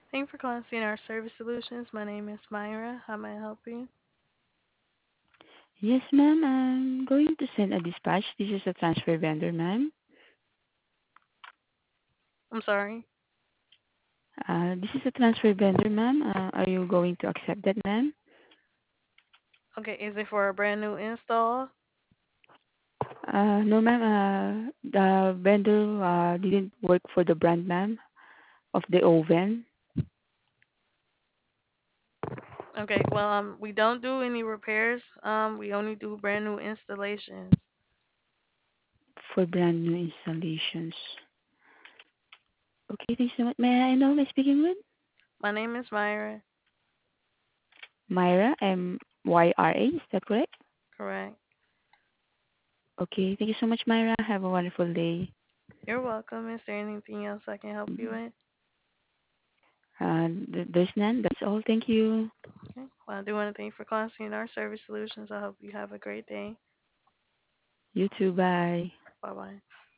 Thank you for calling CNR Service Solutions. My name is Myra. How may I help you? Yes, ma'am. I'm going to send a dispatch. This is a transfer vendor, ma'am. I'm sorry. This is a transfer vendor, ma'am. Are you going to accept that, ma'am? Okay, is it for a brand new install? No, ma'am. The vendor didn't work for the brand, ma'am, of the oven Okay, well, we don't do any repairs. We only do brand new installations. for brand new installations. Okay, thanks so much. May I know who I'm speaking with? My name is Myra. Myra, Myra. Is that correct? Correct. Okay, thank you so much, Myra. Have a wonderful day. You're welcome. Is there anything else I can help you with? There's none. That's all. Thank you. Okay. Well, I do want to thank you for calling CNR Service Solutions. I hope you have a great day. You too. Bye. Bye bye.